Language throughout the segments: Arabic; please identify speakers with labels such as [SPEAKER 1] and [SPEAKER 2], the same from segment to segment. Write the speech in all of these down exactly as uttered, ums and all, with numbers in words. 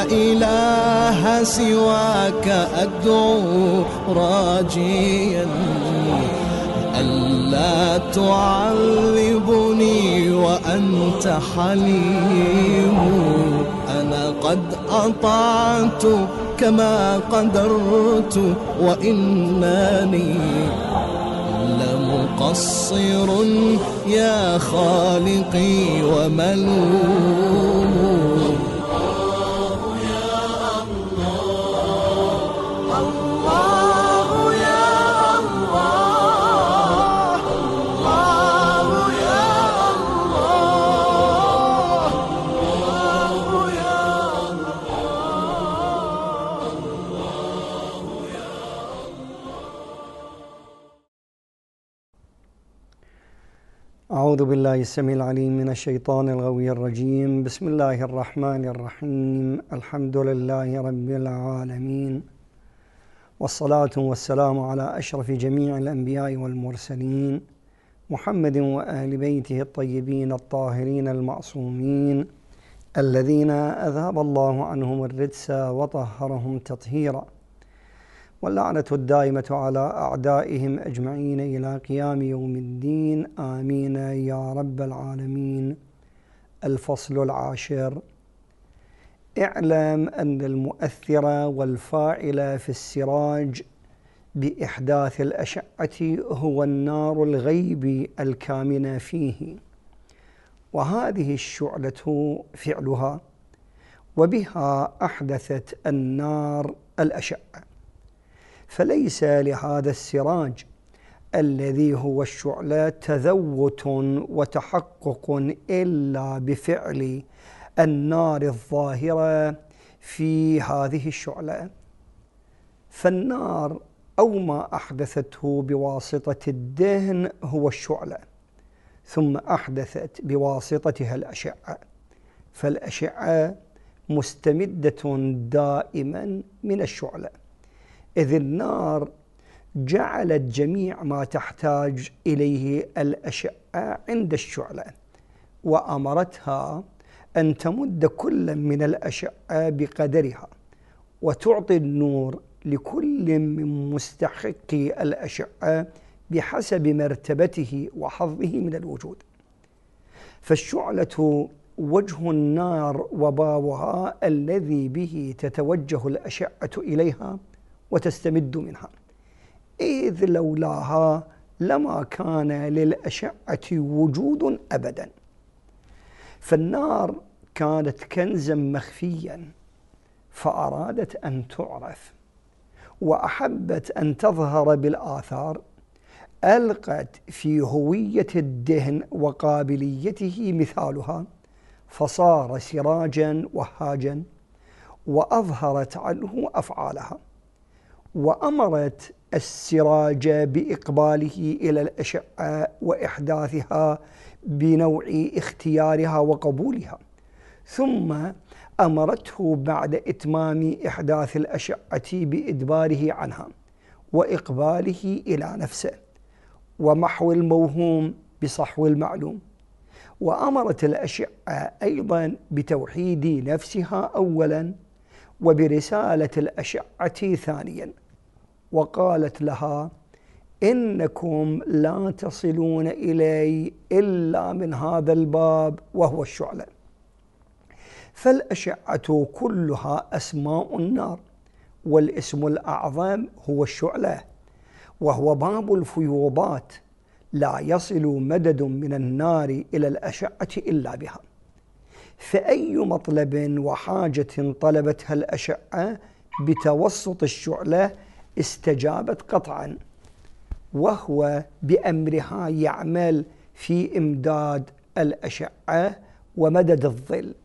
[SPEAKER 1] إله سواك أدعو راجيا ألا تعذبني وأنت حليم. أنا قد أطعت كما قدرت وإنني لمقصر يا خالقي وملوم.
[SPEAKER 2] أعوذ بالله السميع العليم من الشيطان الغوي الرجيم. بسم الله الرحمن الرحيم. الحمد لله رب العالمين، والصلاة والسلام على أشرف جميع الأنبياء والمرسلين، محمد وآل بيته الطيبين الطاهرين المعصومين الذين أذهب الله عنهم الرجس وطهرهم تطهيرا، واللعنة الدائمة على أعدائهم أجمعين إلى قيام يوم الدين، آمين يا رب العالمين. الفصل العاشر: اعلم أن المؤثر والفاعل في السراج بإحداث الأشعة هو النار الغيب الكامنة فيه، وهذه الشعلة فعلها، وبها أحدثت النار الأشعة، فليس لهذا السراج الذي هو الشعلة تذوت وتحقق إلا بفعل النار الظاهرة في هذه الشعلة. فالنار أو ما أحدثته بواسطة الدهن هو الشعلة، ثم أحدثت بواسطتها الأشعة، فالأشعة مستمدة دائما من الشعلة، إذ النار جعلت جميع ما تحتاج إليه الأشعة عند الشعلة، وأمرتها أن تمد كل من الأشعة بقدرها، وتعطي النور لكل من مستحقي الأشعة بحسب مرتبته وحظه من الوجود. فالشعلة وجه النار وبابها الذي به تتوجه الأشعة إليها وتستمد منها، إذ لولاها لما كان للأشعة وجود أبدا. فالنار كانت كنزا مخفيا فأرادت أن تعرف، وأحبت أن تظهر بالآثار، ألقت في هوية الدهن وقابليته مثالها، فصار سراجا وهاجا، وأظهرت عنه أفعالها، وأمرت السراج بإقباله إلى الأشعة وإحداثها بنوع اختيارها وقبولها، ثم أمرته بعد إتمام إحداث الأشعة بإدباره عنها وإقباله إلى نفسه، ومحو الموهوم بصحو المعلوم. وأمرت الأشعة أيضا بتوحيد نفسها أولا، وبرسالة الأشعة ثانيا، وقالت لها: إنكم لا تصلون إلي إلا من هذا الباب وهو الشعلة. فالأشعة كلها أسماء النار، والاسم الأعظم هو الشعلة، وهو باب الفيوضات، لا يصل مدد من النار إلى الأشعة إلا بها. فأي مطلب وحاجة طلبتها الأشعة بتوسط الشعلة استجابت قطعا، وهو بأمرها يعمل في إمداد الأشعة ومدد الظل.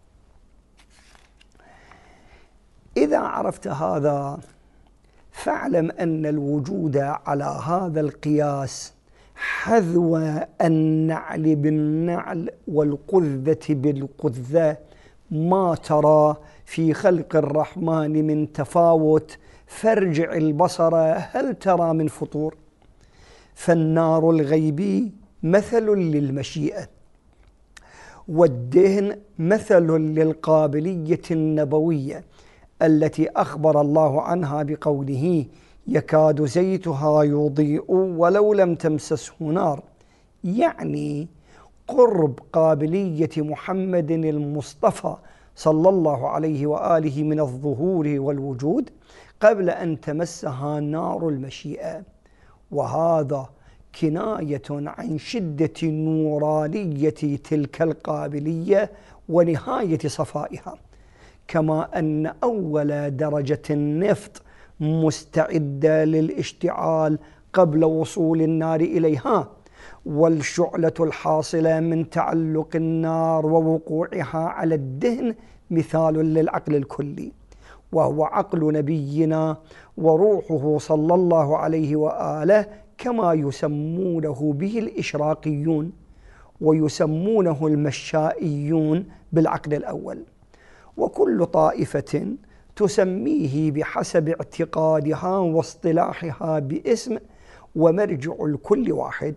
[SPEAKER 2] إذا عرفت هذا فاعلم أن الوجود على هذا القياس حذو النعل بالنعل والقذة بالقذة ما ترى في خلق الرحمن من تفاوت، فارجع البصر هل ترى من فطور. فالنار الغيبي مثل للمشيئة، والدهن مثل للقابلية النبوية التي أخبر الله عنها بقوله يكاد زيتها يضيء ولو لم تمسسه نار، يعني قرب قابلية محمد المصطفى صلى الله عليه وآله من الظهور والوجود قبل أن تمسها نار المشيئة، وهذا كناية عن شدة نورانية تلك القابلية ونهاية صفائها. كما أن أول درجة النفط مستعدة للاشتعال قبل وصول النار إليها، والشعلة الحاصلة من تعلق النار ووقوعها على الدهن مثال للعقل الكلي، وهو عقل نبينا وروحه صلى الله عليه وآله، كما يسمونه به الإشراقيون ويسمونه المشائيون بالعقل الأول، وكل طائفة تسميه بحسب اعتقادها واصطلاحها باسم ومرجع الكل واحد.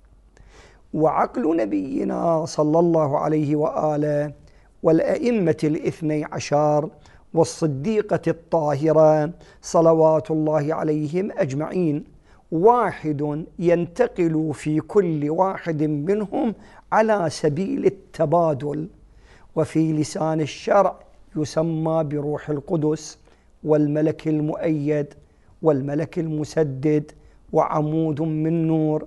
[SPEAKER 2] وعقل نبينا صلى الله عليه وآله والأئمة الاثني عشر والصديقة الطاهرة صلوات الله عليهم أجمعين واحد ينتقل في كل واحد منهم على سبيل التبادل، وفي لسان الشرع يسمى بروح القدس والملك المؤيد والملك المسدد وعمود من نور.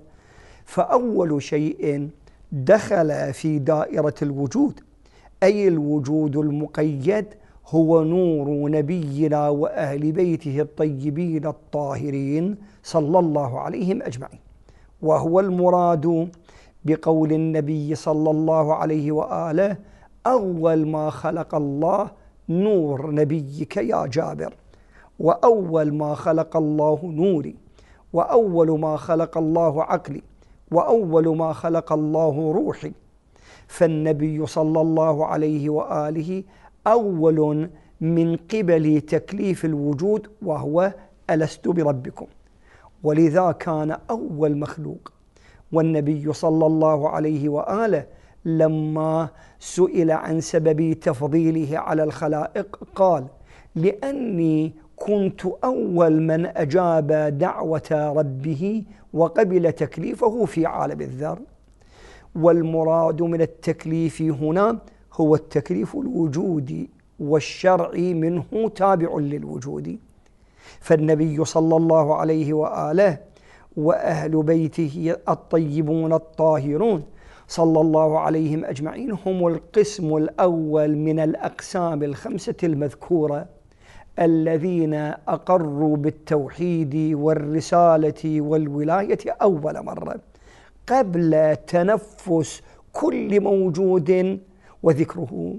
[SPEAKER 2] فأول شيء دخل في دائرة الوجود أي الوجود المقيد هو نور نبينا وأهل بيته الطيبين الطاهرين صلى الله عليهم أجمعين، وهو المراد بقول النبي صلى الله عليه وآله أول ما خلق الله نور نبيك يا جابر، وأول ما خلق الله نوري، وأول ما خلق الله عقلي، وأول ما خلق الله روحي. فالنبي صلى الله عليه وآله أول من قبل تكليف الوجود، وهو ألست بربكم، ولذا كان أول مخلوق. والنبي صلى الله عليه وآله لما سئل عن سبب تفضيله على الخلائق قال لأني كنت أول من أجاب دعوة ربه وقبل تكليفه في عالم الذر. والمراد من التكليف هنا هو التكليف الوجودي، والشرعي منه تابع للوجود. فالنبي صلى الله عليه وآله وأهل بيته الطيبون الطاهرون صلى الله عليهم أجمعين هم القسم الأول من الأقسام الخمسة المذكورة الذين أقروا بالتوحيد والرسالة والولاية أول مرة قبل تنفس كل موجود وذكره.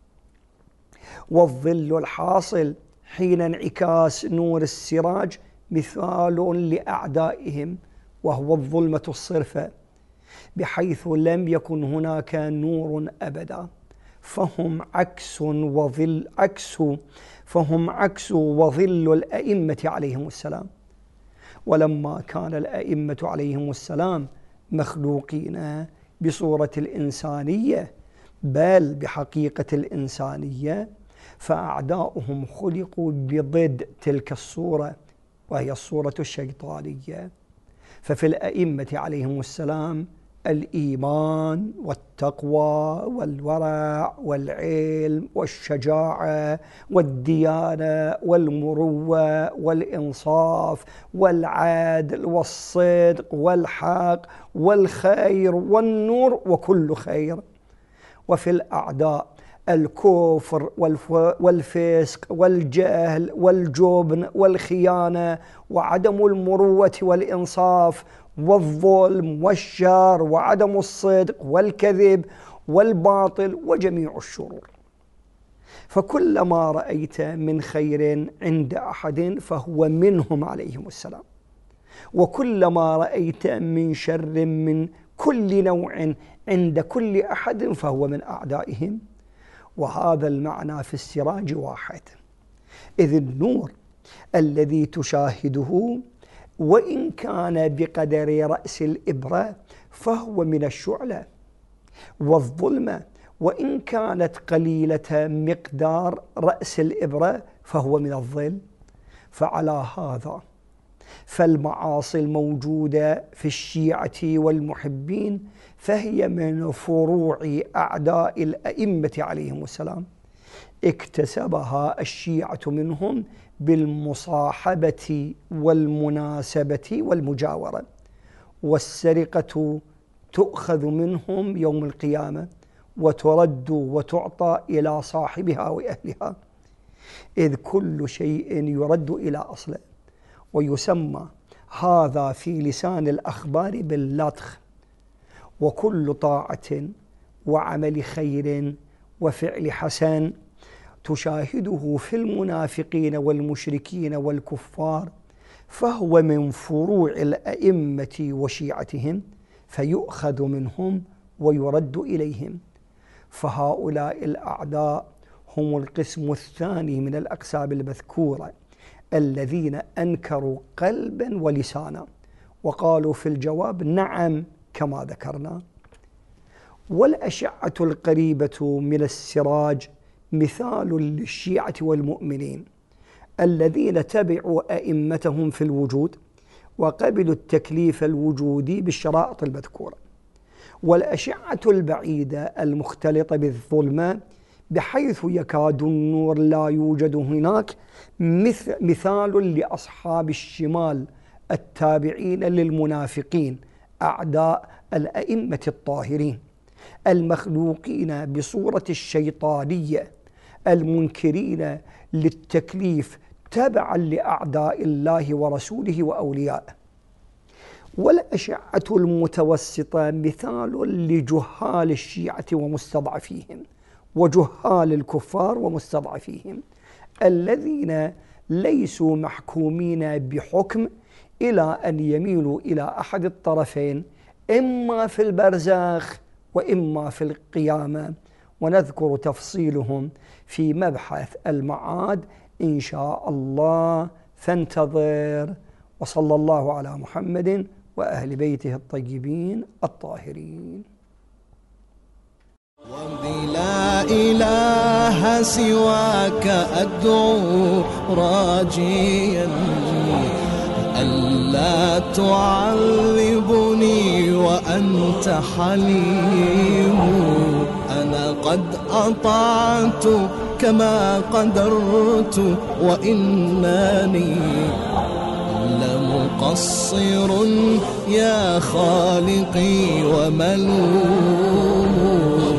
[SPEAKER 2] والظل الحاصل حين انعكاس نور السراج مثال لأعدائهم، وهو الظلمة الصرفة، بحيث لم يكن هناك نور أبدا، فهم عكس وظل عكس فهم عكس وظل الأئمة عليهم السلام. ولما كان الأئمة عليهم السلام مخلوقين بصورة الإنسانية بل بحقيقة الإنسانية، فأعداؤهم خلقوا بضد تلك الصورة وهي الصورة الشيطانية. ففي الأئمة عليهم السلام الإيمان والتقوى والورع والعلم والشجاعة والديانة والمروة والإنصاف والعدل والصدق والحق والخير والنور وكل خير. وفي الأعداء الكفر والفسق والجهل والجبن والخيانة وعدم المروة والإنصاف والظلم والشر وعدم الصدق والكذب والباطل وجميع الشرور. فكلما رأيت من خير عند أحد فهو منهم عليهم السلام، وكلما رأيت من شر من كل نوع عند كل أحد فهو من أعدائهم. وهذا المعنى في السراج واحد، إذ النور الذي تشاهده وإن كان بقدر رأس الإبرة فهو من الشعلة، والظلمة وإن كانت قليلة مقدار رأس الإبرة فهو من الظل. فعلى هذا فالمعاصي الموجودة في الشيعة والمحبين فهي من فروع أعداء الأئمة عليهم السلام، اكتسبها الشيعة منهم بالمصاحبة والمناسبة والمجاورة، والسرقة تؤخذ منهم يوم القيامة وترد وتعطى إلى صاحبها وأهلها، إذ كل شيء يرد إلى أصله. ويسمى هذا في لسان الأخبار باللطخ. وكل طاعة وعمل خير وفعل حسن تشاهده في المنافقين والمشركين والكفار فهو من فروع الأئمة وشيعتهم، فيؤخذ منهم ويرد إليهم. فهؤلاء الأعداء هم القسم الثاني من الأقسام المذكورة، الذين أنكروا قلبا ولسانا وقالوا في الجواب نعم كما ذكرنا. والأشعة القريبة من السراج مثال للشيعة والمؤمنين الذين تبعوا أئمتهم في الوجود وقبلوا التكليف الوجودي بالشرائط المذكورة. والأشعة البعيدة المختلطة بالظلمة بحيث يكاد النور لا يوجد هناك مثال لأصحاب الشمال التابعين للمنافقين أعداء الأئمة الطاهرين المخلوقين بصورة الشيطانية المنكرين للتكليف تبعا لأعداء الله ورسوله وأوليائه. والأشعة المتوسطة مثال لجهال الشيعة ومستضعفيهم وجهال الكفار ومستضعفيهم الذين ليسوا محكومين بحكم إلى أن يميلوا إلى أحد الطرفين، إما في البرزخ وإما في القيامة، ونذكر تفصيلهم في مبحث المعاد إن شاء الله، فانتظر. وصلى الله على محمد وأهل بيته الطيبين الطاهرين.
[SPEAKER 1] وبلا إله سواك أدعو راجيا ألا تعذبني وأنت حليم. أنا قد أطعت كما قدرت وإنني لمقصر يا خالقي وملوم.